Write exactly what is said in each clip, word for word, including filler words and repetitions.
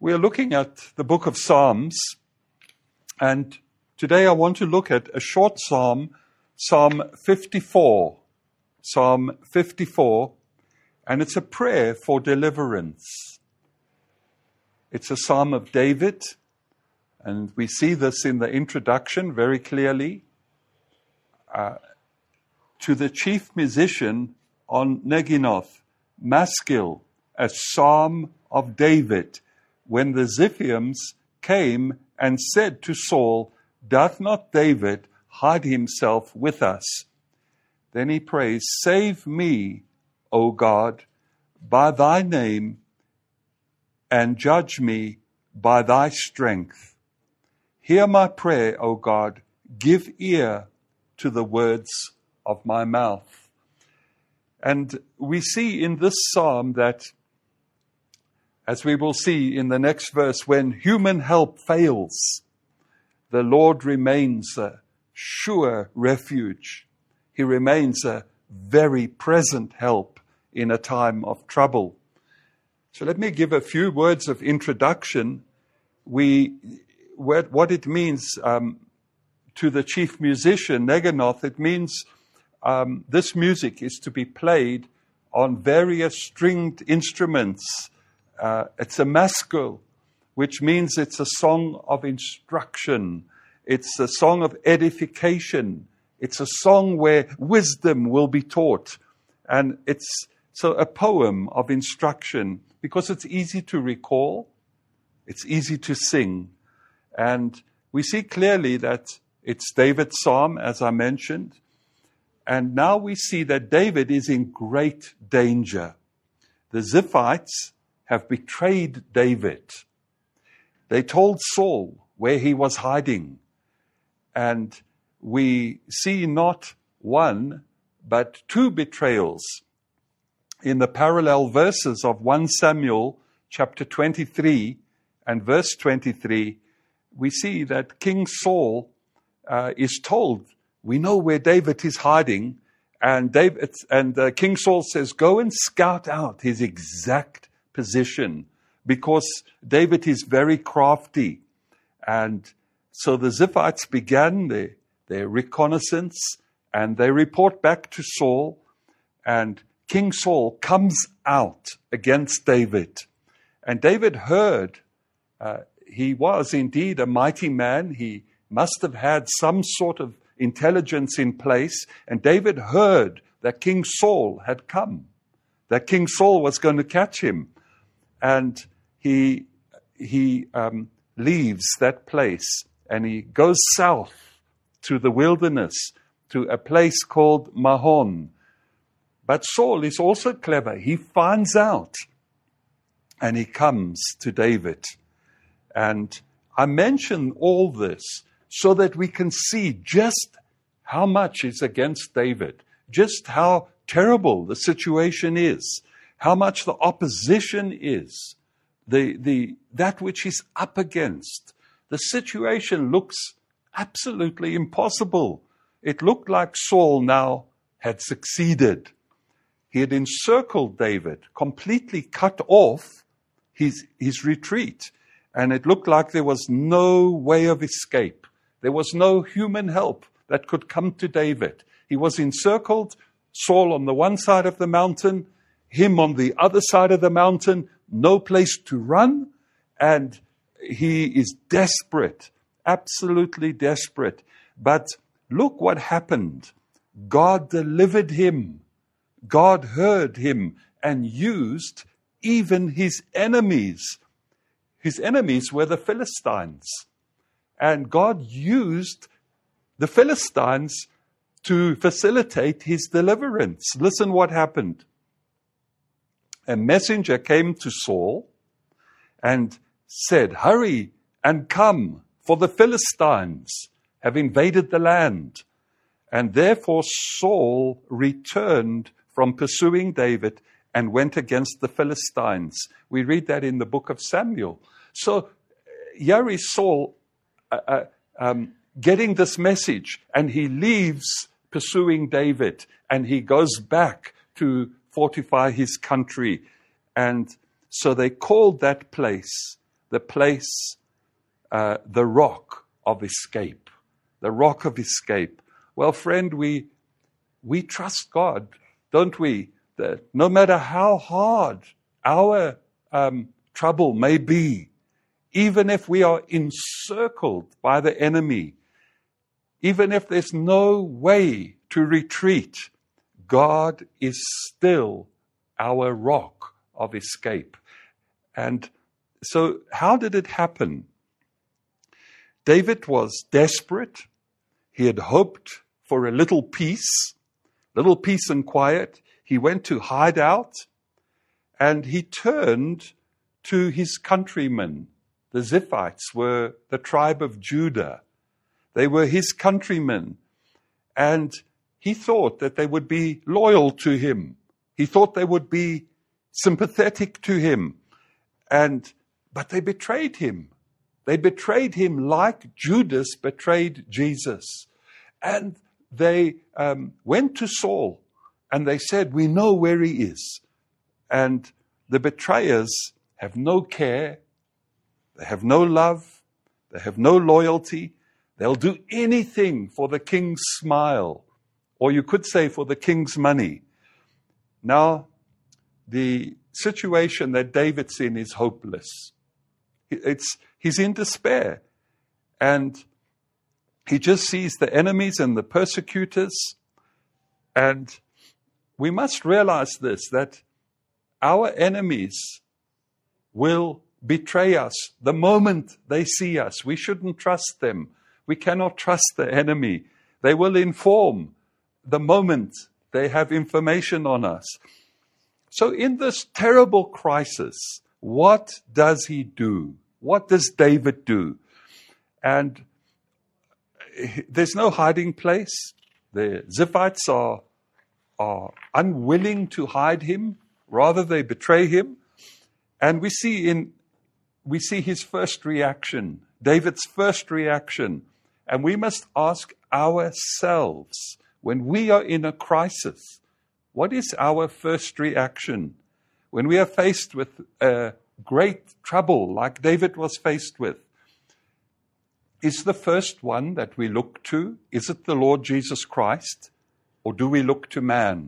We are looking at the book of Psalms, and today I want to look at a short psalm, Psalm fifty-four. Psalm fifty-four, and it's a prayer for deliverance. It's a psalm of David, and we see this in the introduction very clearly. Uh, to the chief musician on Neginoth, Maskil, a psalm of David, when the Ziphians came and said to Saul, "Doth not David hide himself with us?" Then he prays, "Save me, O God, by thy name, and judge me by thy strength. Hear my prayer, O God, give ear to the words of my mouth." And we see in this psalm that, as we will see in the next verse, when human help fails, the Lord remains a sure refuge. He remains a very present help in a time of trouble. So let me give a few words of introduction. We, what it means um, to the chief musician, Neginoth, it means um, this music is to be played on various stringed instruments. Uh, it's a maskil, which means it's a song of instruction. It's a song of edification. It's a song where wisdom will be taught. And it's so a poem of instruction because it's easy to recall. It's easy to sing. And we see clearly that it's David's psalm, as I mentioned. And now we see that David is in great danger. The Ziphites have betrayed David. They told Saul where he was hiding. And we see not one, but two betrayals. In the parallel verses of First Samuel chapter twenty-three and verse twenty-three, we see that King Saul uh, is told, we know where David is hiding, and David and uh, King Saul says, go and scout out his exact position, because David is very crafty. And so the Ziphites began their, their reconnaissance, and they report back to Saul, and King Saul comes out against David. And David heard, uh, he was indeed a mighty man. He must have had some sort of intelligence in place. And David heard that King Saul had come, that King Saul was going to catch him. And he he um, leaves that place and he goes south to the wilderness, to a place called Mahon. But Saul is also clever. He finds out and he comes to David. And I mention all this so that we can see just how much is against David, just how terrible the situation is, how much the opposition is, the the that which he's up against. The situation looks absolutely impossible. It looked like Saul now had succeeded. He had encircled David, completely cut off his, his retreat. And it looked like there was no way of escape. There was no human help that could come to David. He was encircled, Saul on the one side of the mountain, him on the other side of the mountain, no place to run. And he is desperate, absolutely desperate. But look what happened. God delivered him. God heard him and used even his enemies. His enemies were the Philistines. And God used the Philistines to facilitate his deliverance. Listen what happened. A messenger came to Saul and said, "Hurry and come, for the Philistines have invaded the land." And therefore Saul returned from pursuing David and went against the Philistines. We read that in the book of Samuel. So here is Saul uh, uh, um, getting this message, and he leaves pursuing David, and he goes back to fortify his country. And so they called that place the place, uh, the rock of escape. The rock of escape. Well, friend, we we trust God, don't we? That no matter how hard our um, trouble may be, even if we are encircled by the enemy, even if there's no way to retreat, God is still our rock of escape. And so how did it happen? David was desperate. He had hoped for a little peace, little peace and quiet. He went to hide out, and he turned to his countrymen. The Ziphites were the tribe of Judah. They were his countrymen, and he thought that they would be loyal to him. He thought they would be sympathetic to him, and but they betrayed him. They betrayed him like Judas betrayed Jesus. And they um, went to Saul, and they said, we know where he is. And the betrayers have no care. They have no love. They have no loyalty. They'll do anything for the king's smile, or you could say for the king's money. Now, the situation that David's in is hopeless. It's, he's in despair. And he just sees the enemies and the persecutors. And we must realize this, that our enemies will betray us the moment they see us. We shouldn't trust them. We cannot trust the enemy. They will inform the moment they have information on us. So in this terrible crisis, what does he do? What does David do? And there's no hiding place. The Ziphites are, are unwilling to hide him. Rather, they betray him. And we see in we see his first reaction, David's first reaction. And we must ask ourselves, when we are in a crisis, what is our first reaction? When we are faced with uh, great trouble, like David was faced with, is the first one that we look to, is it the Lord Jesus Christ, or do we look to man?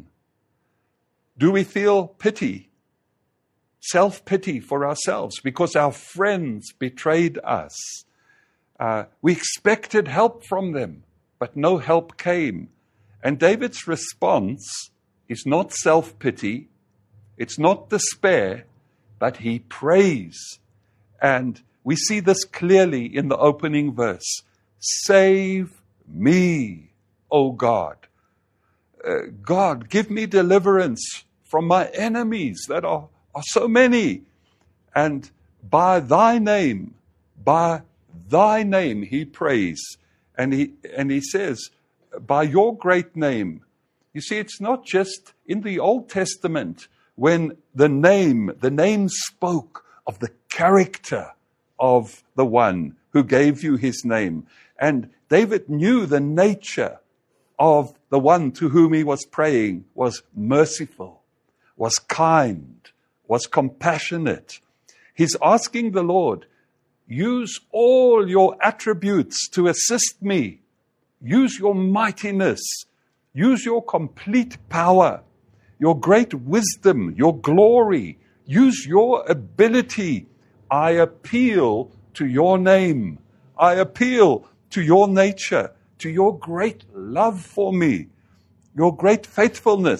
Do we feel pity, self-pity for ourselves because our friends betrayed us? Uh, we expected help from them, but no help came. And David's response is not self-pity, it's not despair, but he prays. And we see this clearly in the opening verse. Save me, O God. Uh, God, give me deliverance from my enemies that are, are so many. And by thy name, by thy name, he prays. And he, and he says, by your great name. You see, it's not just in the Old Testament when the name, the name spoke of the character of the one who gave you his name. And David knew the nature of the one to whom he was praying was merciful, was kind, was compassionate. He's asking the Lord, use all your attributes to assist me. Use your mightiness. Use your complete power, your great wisdom, your glory. Use your ability. I appeal to your name. I appeal to your nature, to your great love for me, your great faithfulness.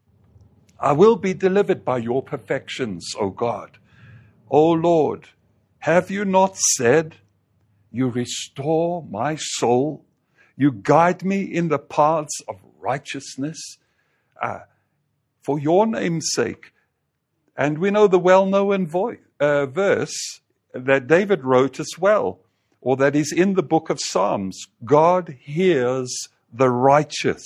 I will be delivered by your perfections, O God. O Lord, have you not said, you restore my soul? You guide me in the paths of righteousness uh, for your name's sake. And we know the well-known vo- uh, verse that David wrote as well, or that is in the book of Psalms. God hears the righteous.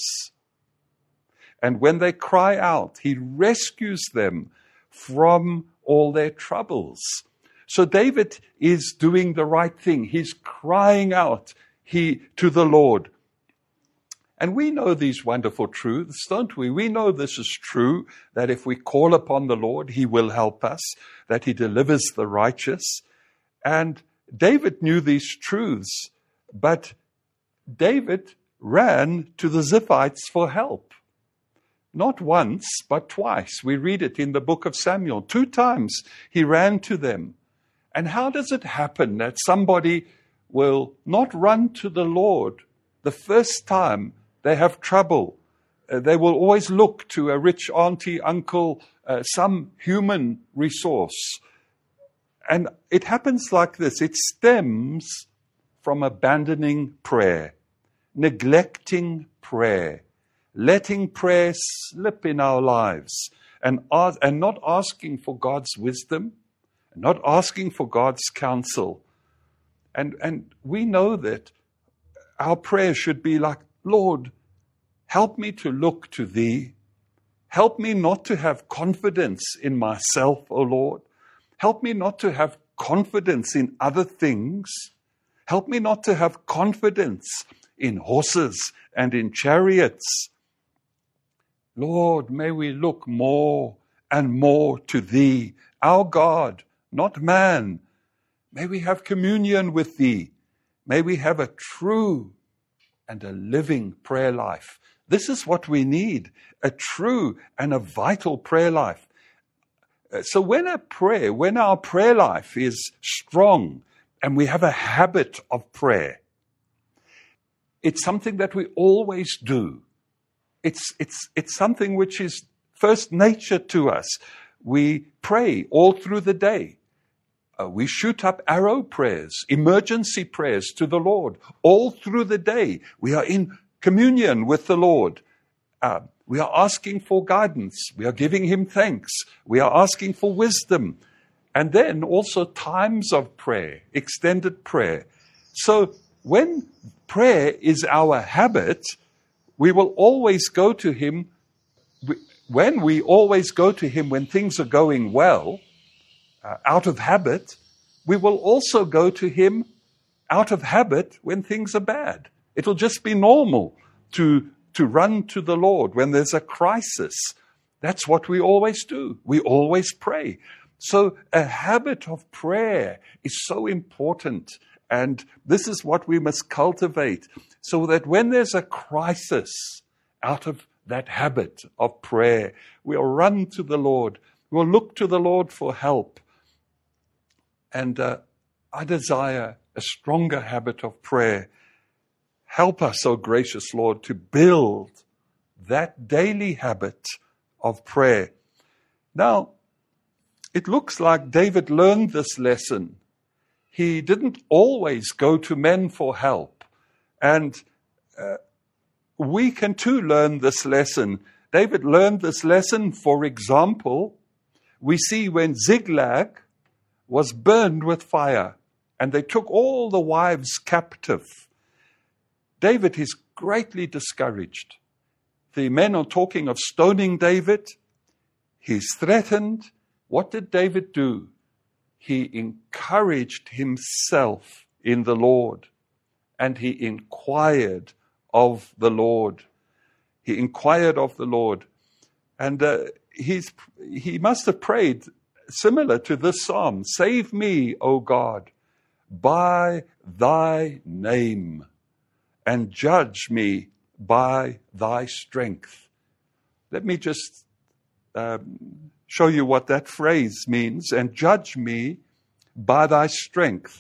And when they cry out, he rescues them from all their troubles. So David is doing the right thing. He's crying out he to the Lord. And we know these wonderful truths, don't we? We know this is true, that if we call upon the Lord, he will help us, that he delivers the righteous. And David knew these truths, but David ran to the Ziphites for help. Not once, but twice. We read it in the book of Samuel. Two times he ran to them. And how does it happen that somebody will not run to the Lord the first time they have trouble? Uh, they will always look to a rich auntie, uncle, uh, some human resource. And it happens like this. It stems from abandoning prayer, neglecting prayer, letting prayer slip in our lives, and, ask, and not asking for God's wisdom, not asking for God's counsel. And, and we know that our prayer should be like, Lord, help me to look to Thee. Help me not to have confidence in myself, O Lord. Help me not to have confidence in other things. Help me not to have confidence in horses and in chariots. Lord, may we look more and more to Thee, our God, not man. May we have communion with Thee. May we have a true and a living prayer life. This is what we need, a true and a vital prayer life. So when a prayer, when our prayer life is strong and we have a habit of prayer, it's something that we always do. It's, it's, it's something which is first nature to us. We pray all through the day. Uh, we shoot up arrow prayers, emergency prayers to the Lord. All through the day, we are in communion with the Lord. Uh, we are asking for guidance. We are giving Him thanks. We are asking for wisdom. And then also times of prayer, extended prayer. So when prayer is our habit, we will always go to Him. When we always go to Him when things are going well, uh, out of habit, we will also go to Him out of habit when things are bad. It'll just be normal to, to run to the Lord when there's a crisis. That's what we always do. We always pray. So a habit of prayer is so important. And this is what we must cultivate, so that when there's a crisis, out of that habit of prayer, we'll run to the Lord. We'll look to the Lord for help. And uh, I desire a stronger habit of prayer. Help us, O gracious Lord, to build that daily habit of prayer. Now, it looks like David learned this lesson. He didn't always go to men for help. And uh, we can too learn this lesson. David learned this lesson, for example, we see when Ziklag was burned with fire and they took all the wives captive. David is greatly discouraged. The men are talking of stoning David. He's threatened. What did David do? He encouraged himself in the Lord, and he inquired of the Lord. He inquired of the Lord. And uh, he's, he must have prayed similar to this psalm. Save me, O God, by Thy name, and judge me by Thy strength. Let me just um, show you what that phrase means. And judge me by Thy strength.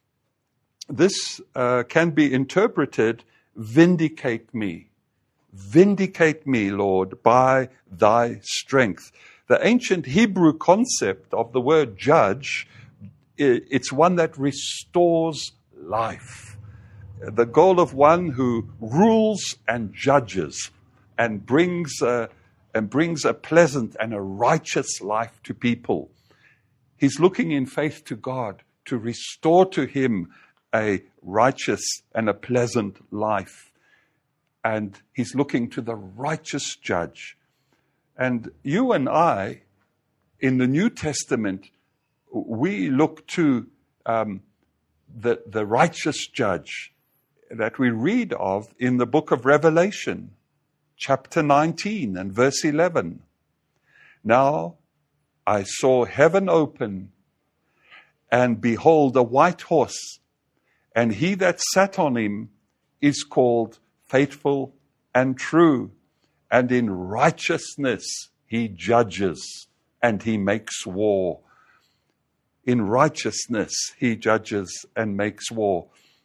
This uh, can be interpreted, vindicate me. Vindicate me, Lord, by Thy strength. The ancient Hebrew concept of the word judge, it's one that restores life. The goal of one who rules and judges and brings a, and brings a pleasant and a righteous life to people. He's looking in faith to God to restore to him a righteous and a pleasant life. And he's looking to the righteous judge. And you and I, in the New Testament, we look to um, the, the righteous judge that we read of in the book of Revelation, chapter nineteen and verse eleven. Now I saw heaven open, and behold, a white horse, and he that sat on him is called Faithful and True, and in righteousness he judges, and he makes war. In righteousness he judges and makes war.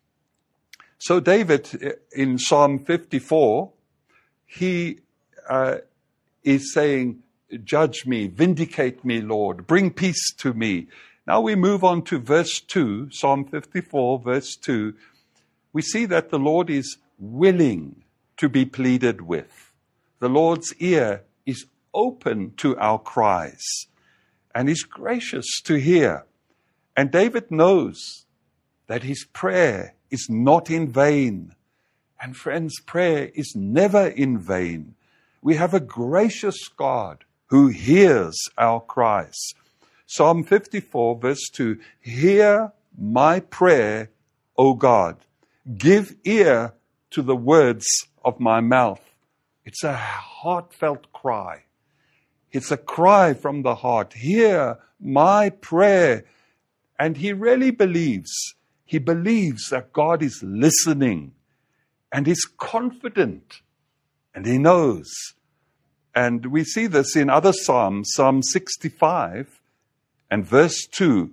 So David, in Psalm fifty-four, he uh, is saying, judge me, vindicate me, Lord, bring peace to me. Now we move on to verse two, Psalm fifty-four, verse two. We see that the Lord is willing to be pleaded with. The Lord's ear is open to our cries, and is gracious to hear. And David knows that his prayer is not in vain. And friends, prayer is never in vain. We have a gracious God who hears our cries. Psalm fifty-four, verse two, hear my prayer, O God. Give ear to the words of my mouth. It's a heartfelt cry. It's a cry from the heart. Hear my prayer. And he really believes, he believes that God is listening, and he's confident, and he knows. And we see this in other Psalms, Psalm sixty-five and verse two.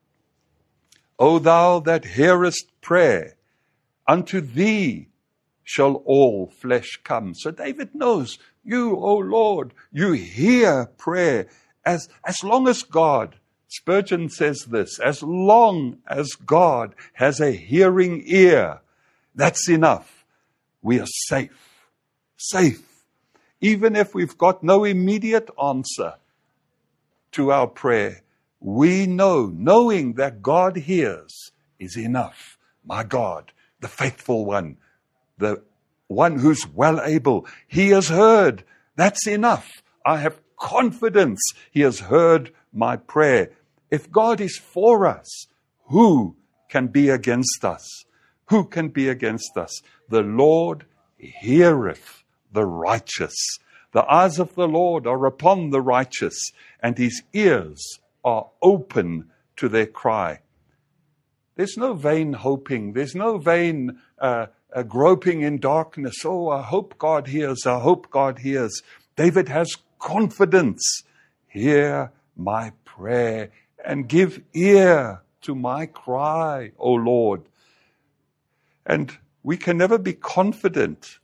O thou that hearest prayer, unto thee shall all flesh come. So David knows, you, O Lord, you hear prayer. As, as long as God, Spurgeon says this, as long as God has a hearing ear, that's enough. We are safe, safe. Even if we've got no immediate answer to our prayer, we know, knowing that God hears is enough. My God, the faithful one, the one who's well able, he has heard. That's enough. I have confidence he has heard my prayer. If God is for us, who can be against us? Who can be against us? The Lord heareth the righteous. The eyes of the Lord are upon the righteous, and his ears are open to their cry. There's no vain hoping. There's no vain uh, uh, groping in darkness. Oh, I hope God hears. I hope God hears. David has confidence. Hear my prayer and give ear to my cry, O Lord. And we can never be confident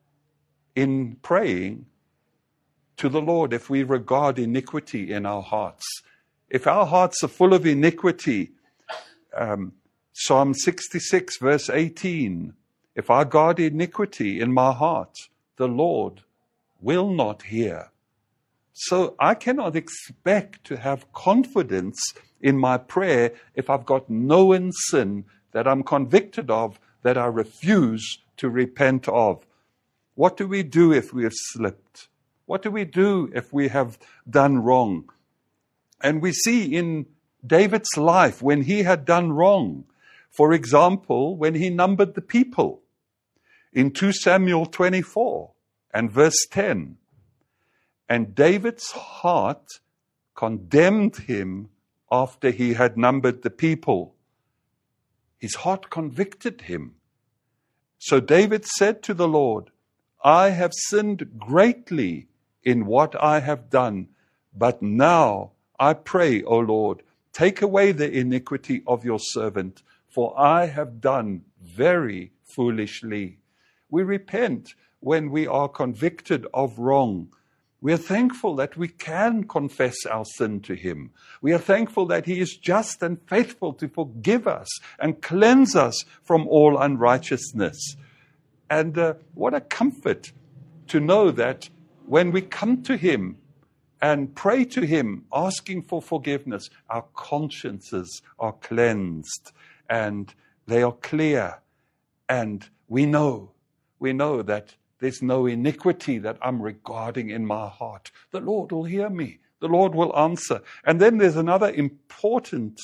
in praying to the Lord if we regard iniquity in our hearts. If our hearts are full of iniquity, um, Psalm sixty-six, verse eighteen, if I guard iniquity in my heart, the Lord will not hear. So I cannot expect to have confidence in my prayer if I've got known sin that I'm convicted of, that I refuse to repent of. What do we do if we have slipped? What do we do if we have done wrong? And we see in David's life when he had done wrong, for example, when he numbered the people in Second Samuel twenty-four and verse ten, and David's heart condemned him after he had numbered the people. His heart convicted him. So David said to the Lord, I have sinned greatly in what I have done, but now I pray, O Lord, take away the iniquity of your servant, for I have done very foolishly. We repent when we are convicted of wrong. We are thankful that we can confess our sin to him. We are thankful that he is just and faithful to forgive us and cleanse us from all unrighteousness. And uh, what a comfort to know that when we come to him and pray to him, asking for forgiveness, our consciences are cleansed and they are clear. And we know, we know that there's no iniquity that I'm regarding in my heart. The Lord will hear me. The Lord will answer. And then there's another important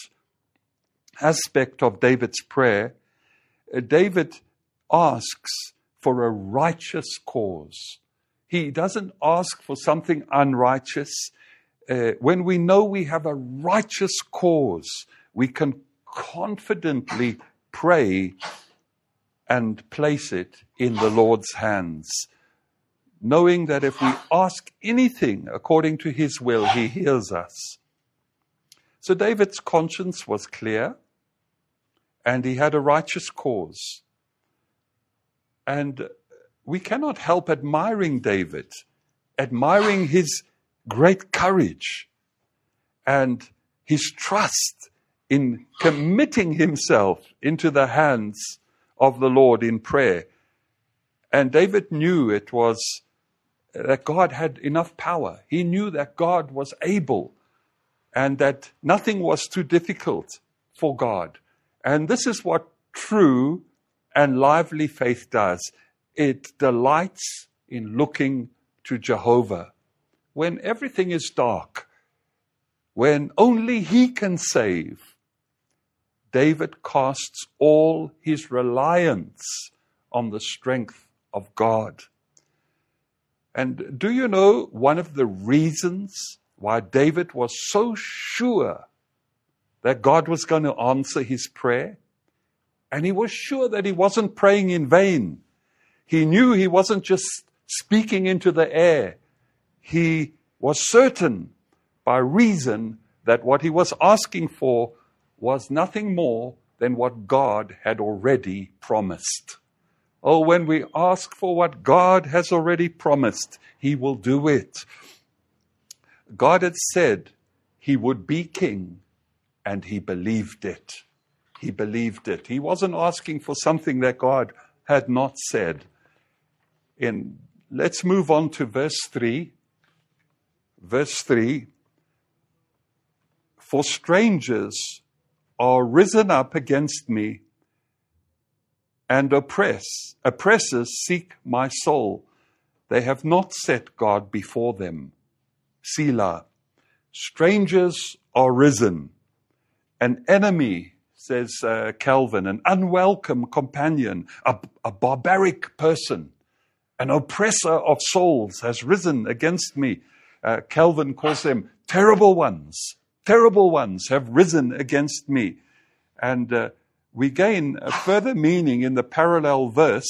aspect of David's prayer. Uh, David asks for a righteous cause. He doesn't ask for something unrighteous. Uh, when we know we have a righteous cause, we can confidently pray and place it in the Lord's hands, knowing that if we ask anything according to his will, he hears us. So David's conscience was clear, and he had a righteous cause. And we cannot help admiring David, admiring his great courage and his trust in committing himself into the hands of the Lord in prayer. And David knew it was that God had enough power. He knew that God was able and that nothing was too difficult for God. And this is what true and lively faith does. It delights in looking to Jehovah. When everything is dark, when only he can save, David casts all his reliance on the strength of God. And do you know one of the reasons why David was so sure that God was going to answer his prayer? And he was sure that he wasn't praying in vain. He knew he wasn't just speaking into the air. He was certain by reason that what he was asking for was nothing more than what God had already promised. Oh, when we ask for what God has already promised, he will do it. God had said he would be king, and he believed it. He believed it. He wasn't asking for something that God had not said. In, let's move on to verse three. Verse three. For strangers are risen up against me, and oppress, oppressors seek my soul. They have not set God before them. Selah. Strangers are risen. An enemy, says uh, Calvin, an unwelcome companion, a, a barbaric person, an oppressor of souls has risen against me. Uh, Calvin calls them terrible ones. Terrible ones have risen against me. And uh, we gain a further meaning in the parallel verse,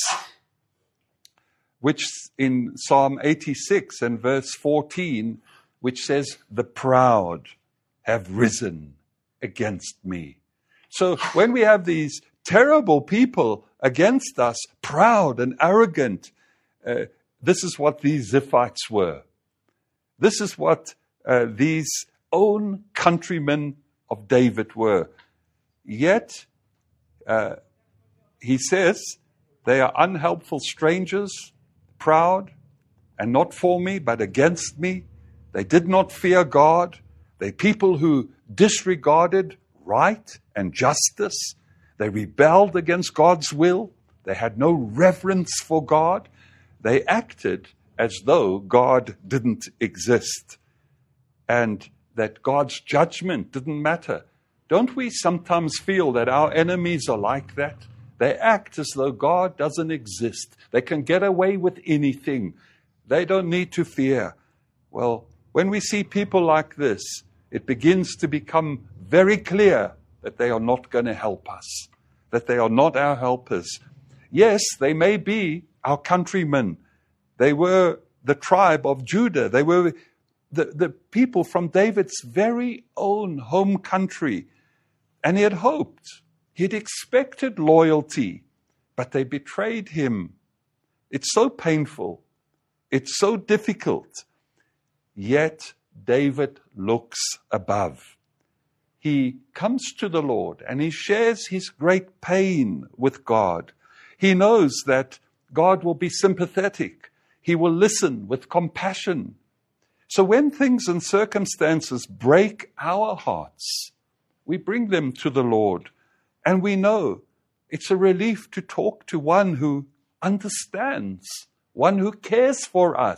which in Psalm eighty-six and verse fourteen, which says, the proud have risen against me. So when we have these terrible people against us, proud and arrogant, uh, this is what these Ziphites were. This is what uh, these own countrymen of David were. Yet, uh, he says, they are unhelpful strangers, proud, and not for me, but against me. They did not fear God. They're people who disregarded right and justice. They rebelled against God's will. They had no reverence for God. They acted as though God didn't exist and that God's judgment didn't matter. Don't we sometimes feel that our enemies are like that? They act as though God doesn't exist. They can get away with anything. They don't need to fear. Well, when we see people like this, it begins to become very clear that they are not going to help us, that they are not our helpers. Yes, they may be our countrymen. They were the tribe of Judah. They were the, the people from David's very own home country. And he had hoped, he had expected loyalty, but they betrayed him. It's so painful. It's so difficult. Yet David looks above. He comes to the Lord and he shares his great pain with God. He knows that God will be sympathetic. He will listen with compassion. So when things and circumstances break our hearts, we bring them to the Lord. And we know it's a relief to talk to one who understands, one who cares for us.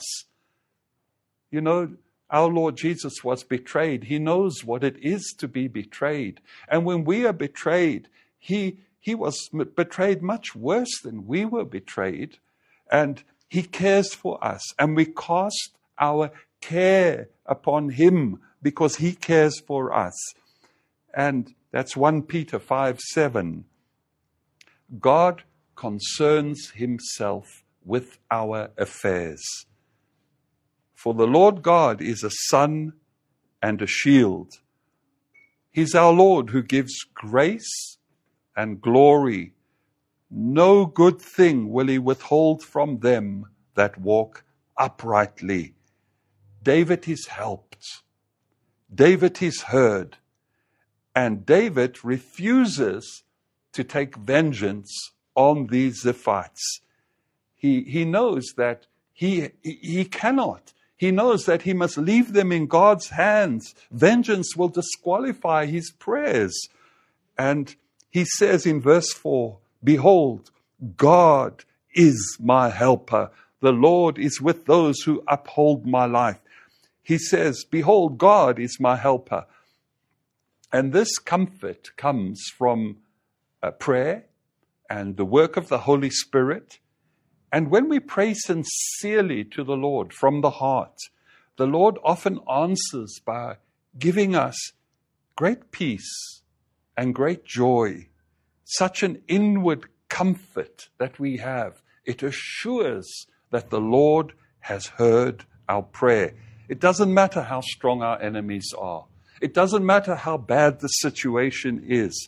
You know, our Lord Jesus was betrayed. He knows what it is to be betrayed. And when we are betrayed, he, he was betrayed much worse than we were betrayed. And he cares for us. And we cast our care upon him because he cares for us. And That's First Peter five seven. God concerns himself with our affairs. For the Lord God is a sun and a shield. He's our Lord who gives grace and glory. No good thing will he withhold from them that walk uprightly. David is helped. David is heard. And David refuses to take vengeance on these Ziphites. He, he knows that he, he cannot. He knows that he must leave them in God's hands. Vengeance will disqualify his prayers. And he says in verse four, behold, God is my helper. The Lord is with those who uphold my life. He says, behold, God is my helper. And this comfort comes from uh, prayer and the work of the Holy Spirit. And when we pray sincerely to the Lord from the heart, the Lord often answers by giving us great peace and great joy, such an inward comfort that we have. It assures that the Lord has heard our prayer. It doesn't matter how strong our enemies are. It doesn't matter how bad the situation is.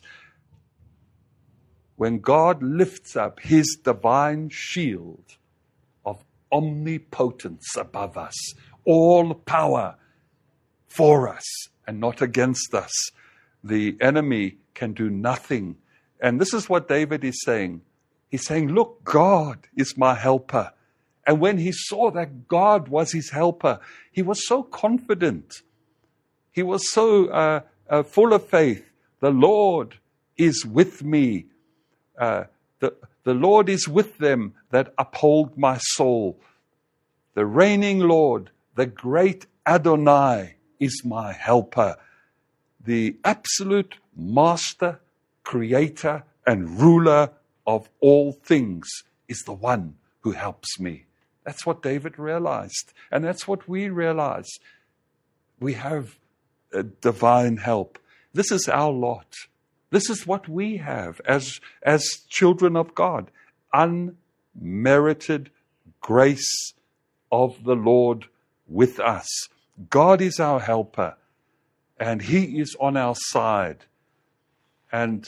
When God lifts up his divine shield of omnipotence above us, all power for us and not against us, the enemy can do nothing. And this is what David is saying. He's saying, look, God is my helper. And when he saw that God was his helper, he was so confident. He was so uh, uh, full of faith. The Lord is with me. Uh, the, the Lord is with them that uphold my soul. The reigning Lord, the great Adonai, is my helper. The absolute master, creator, and ruler of all things is the one who helps me. That's what David realized. And that's what we realize. We have a divine help. This is our lot. This is what we have as, as children of God. Unmerited grace of the Lord with us. God is our helper, and he is on our side. And,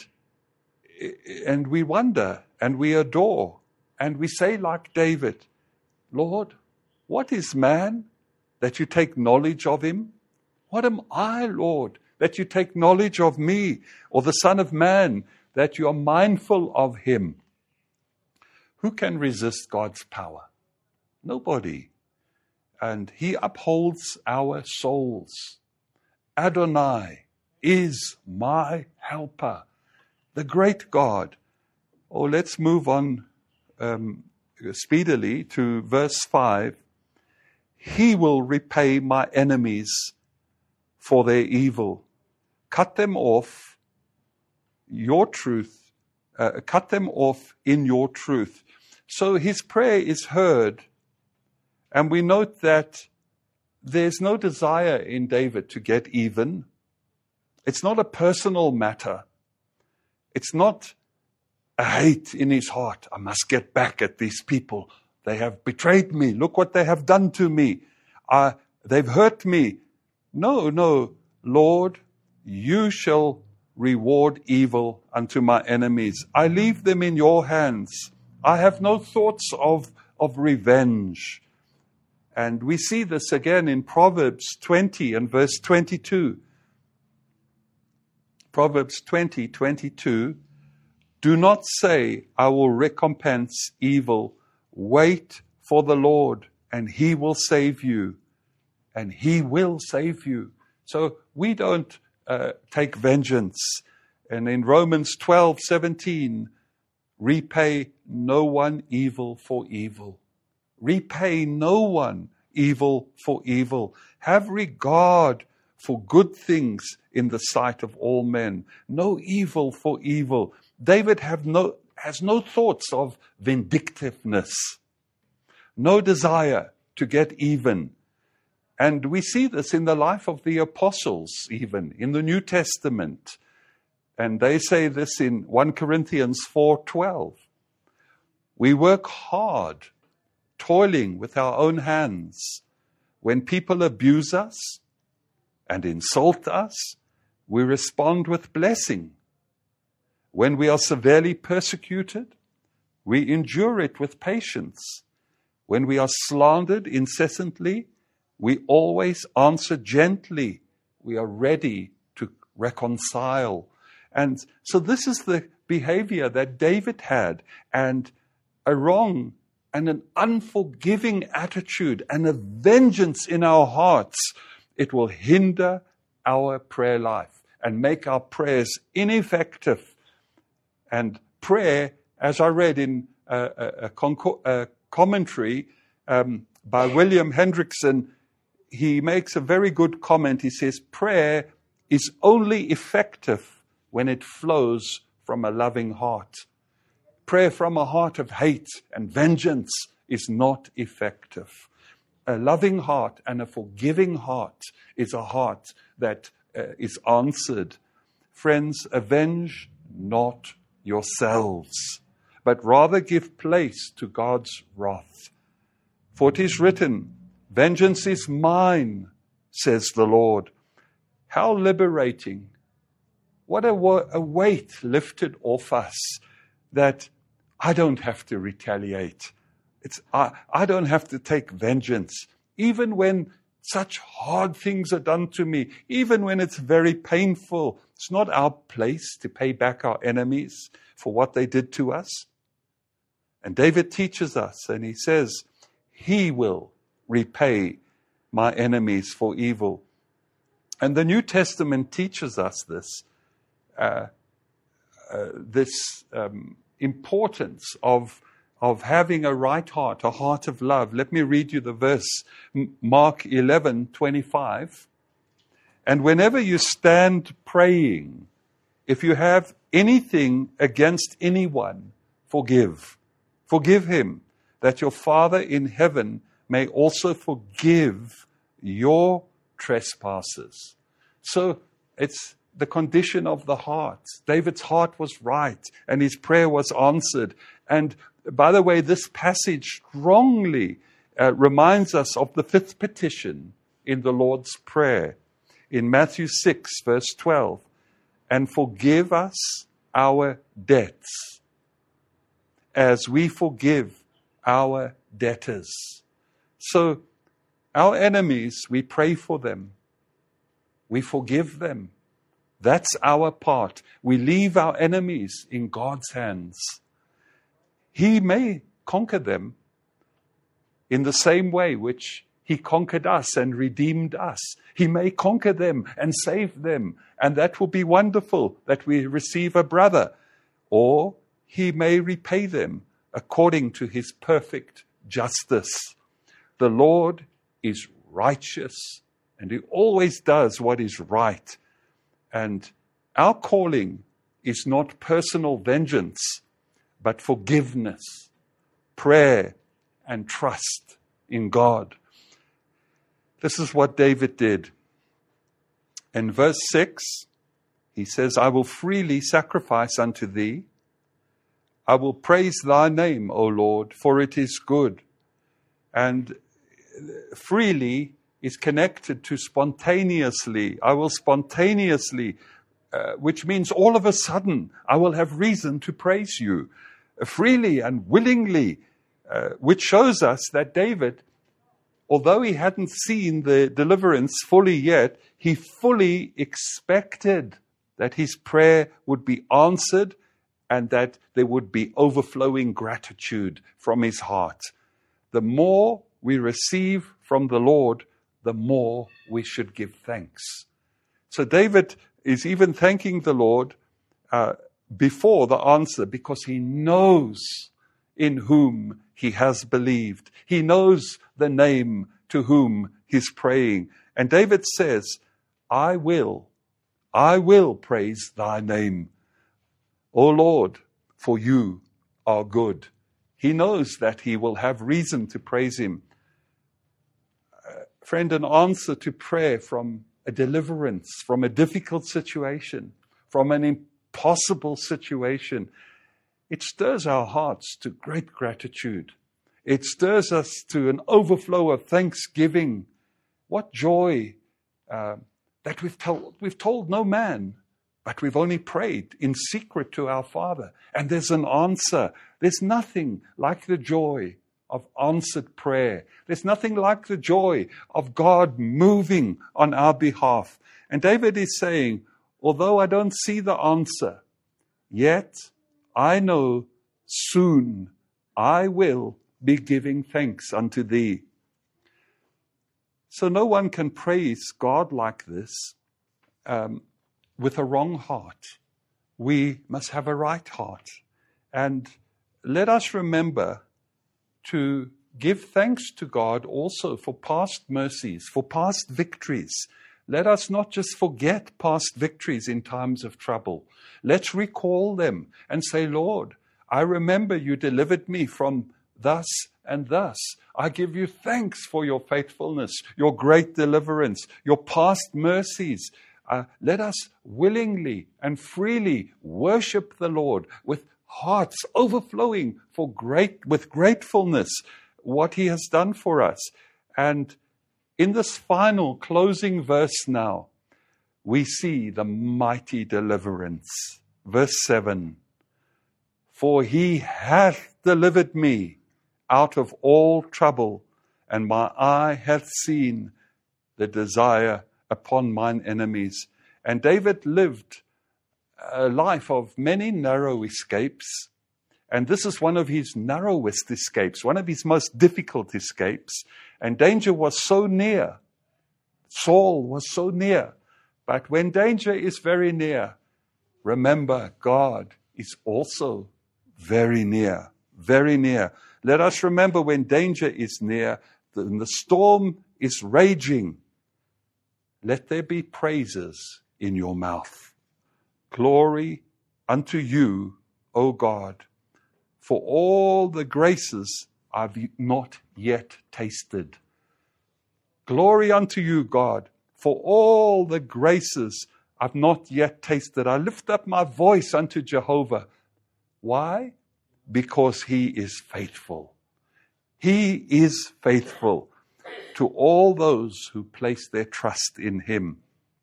and we wonder, and we adore, and we say like David, Lord, what is man that you take knowledge of him? What am I, Lord, that you take knowledge of me, or the Son of Man, that you are mindful of him? Who can resist God's power? Nobody. And he upholds our souls. Adonai is my helper, the great God. Oh, let's move on um, speedily to verse five. He will repay my enemies for their evil. Cut them off your truth. Uh, cut them off in your truth. So his prayer is heard. And we note that there's no desire in David to get even. It's not a personal matter. It's not a hate in his heart. I must get back at these people. They have betrayed me. Look what they have done to me. Uh, they've hurt me. No, no, Lord, you shall reward evil unto my enemies. I leave them in your hands. I have no thoughts of, of revenge. And we see this again in Proverbs twenty and verse twenty-two. Proverbs twenty, twenty-two. Do not say, I will recompense evil. Wait for the Lord, and he will save you. And he will save you. So we don't uh, take vengeance. And in Romans twelve, seventeen, repay no one evil for evil. Repay no one evil for evil. Have regard for good things in the sight of all men. No evil for evil. David have no, has no thoughts of vindictiveness. No desire to get even. And we see this in the life of the apostles, even in the New Testament. And they say this in First Corinthians four twelve. We work hard, toiling with our own hands. When people abuse us and insult us, we respond with blessing. When we are severely persecuted, we endure it with patience. When we are slandered incessantly, we always answer gently. We are ready to reconcile. And so this is the behavior that David had, and a wrong and an unforgiving attitude and a vengeance in our hearts. It will hinder our prayer life and make our prayers ineffective. And prayer, as I read in a, a, a, conco- a commentary um, by William Hendrickson, he makes a very good comment. He says, prayer is only effective when it flows from a loving heart. Prayer from a heart of hate and vengeance is not effective. A loving heart and a forgiving heart is a heart that uh, is answered. Friends, avenge not yourselves, but rather give place to God's wrath. For it is written, vengeance is mine, says the Lord. How liberating. What a, wa- a weight lifted off us, that I don't have to retaliate. It's I, I don't have to take vengeance. Even when such hard things are done to me, even when it's very painful, it's not our place to pay back our enemies for what they did to us. And David teaches us, and he says, he will repay my enemies for evil. And the New Testament teaches us this, uh, uh, this um, importance of, of having a right heart, a heart of love. Let me read you the verse, Mark eleven twenty-five. And whenever you stand praying, if you have anything against anyone, forgive. Forgive him, that your Father in heaven may also forgive your trespasses. So it's the condition of the heart. David's heart was right, and his prayer was answered. And by the way, this passage strongly uh, reminds us of the fifth petition in the Lord's Prayer in Matthew six, verse twelve. And forgive us our debts as we forgive our debtors. So our enemies, we pray for them. We forgive them. That's our part. We leave our enemies in God's hands. He may conquer them in the same way which He conquered us and redeemed us. He may conquer them and save them, and that will be wonderful that we receive a brother. Or He may repay them according to His perfect justice. The Lord is righteous, and He always does what is right. And our calling is not personal vengeance, but forgiveness, prayer, and trust in God. This is what David did. In verse six, he says, I will freely sacrifice unto thee. I will praise thy name, O Lord, for it is good. And freely is connected to spontaneously. I will spontaneously, uh, which means all of a sudden, I will have reason to praise you. Uh, freely and willingly, uh, which shows us that David, although he hadn't seen the deliverance fully yet, he fully expected that his prayer would be answered and that there would be overflowing gratitude from his heart. The more we receive from the Lord, the more we should give thanks. So David is even thanking the Lord uh, before the answer, because he knows in whom he has believed. He knows the name to whom he's praying. And David says, I will, I will praise thy name, O Lord, for you are good. He knows that he will have reason to praise him. Uh, friend, an answer to prayer from a deliverance, from a difficult situation, from an impossible situation, it stirs our hearts to great gratitude. It stirs us to an overflow of thanksgiving. What joy uh, that we've told, we've told no man, but we've only prayed in secret to our Father. And there's an answer. There's nothing like the joy of answered prayer. There's nothing like the joy of God moving on our behalf. And David is saying, although I don't see the answer, yet I know soon I will be giving thanks unto thee. So no one can praise God like this um, with a wrong heart. We must have a right heart. And let us remember to give thanks to God also for past mercies, for past victories. Let us not just forget past victories in times of trouble. Let's recall them and say, Lord, I remember you delivered me from thus and thus. I give you thanks for your faithfulness, your great deliverance, your past mercies. Uh, let us willingly and freely worship the Lord with hearts overflowing for great, with gratefulness, what he has done for us. And in this final closing verse now, we see the mighty deliverance. Verse seven, for he hath delivered me out of all trouble, and my eye hath seen the desire upon mine enemies. And David lived a life of many narrow escapes, and this is one of his narrowest escapes, one of his most difficult escapes. And danger was so near. Saul was so near. But when danger is very near, remember, God is also very near, very near. Let us remember when danger is near, when the storm is raging, let there be praises in your mouth. Glory unto you, O God, for all the graces I've not yet tasted. Glory unto you, God, for all the graces I've not yet tasted. I lift up my voice unto Jehovah. Why? Because he is faithful. He is faithful to all those who place their trust in him.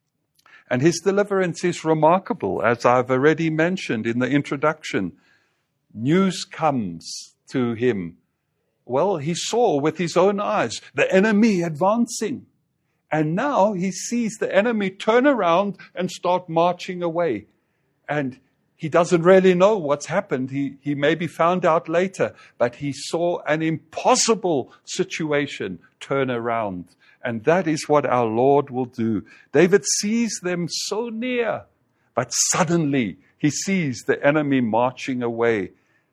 And his deliverance is remarkable, as I've already mentioned in the introduction. News comes to him. Well, he saw with his own eyes the enemy advancing. And now he sees the enemy turn around and start marching away. And he doesn't really know what's happened. He, he maybe found out later, but he saw an impossible situation turn around. And that is what our Lord will do. David sees them so near, but suddenly he sees the enemy marching away.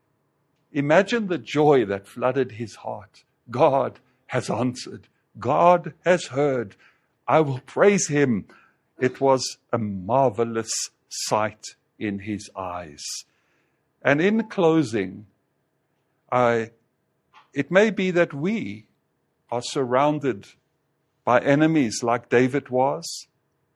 Imagine the joy that flooded his heart. God has answered. God has heard. I will praise him. It was a marvelous sight in his eyes. And in closing, I, it may be that we are surrounded by enemies like David was,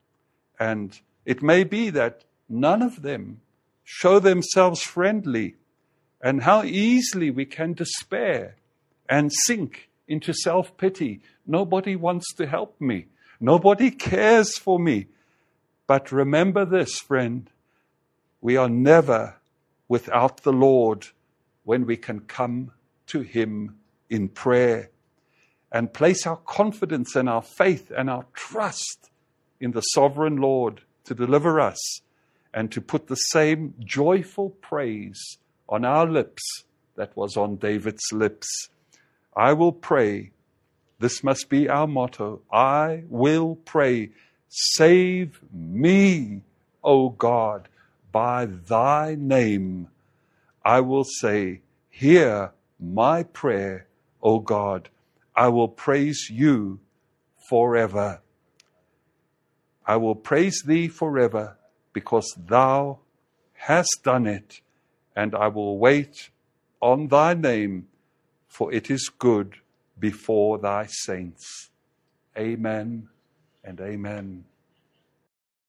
and it may be that none of them show themselves friendly, and how easily we can despair and sink into self-pity. Nobody wants to help me. Nobody cares for me. But remember this, friend, we are never without the Lord when we can come to him in prayer and place our confidence and our faith and our trust in the sovereign Lord to deliver us and to put the same joyful praise on our lips that was on David's lips. I will pray. This must be our motto. I will pray. Save me, O God, by thy name. I will say, hear my prayer, O God. I will praise you forever. I will praise thee forever because thou hast done it, and I will wait on thy name, for it is good before thy saints. Amen and amen.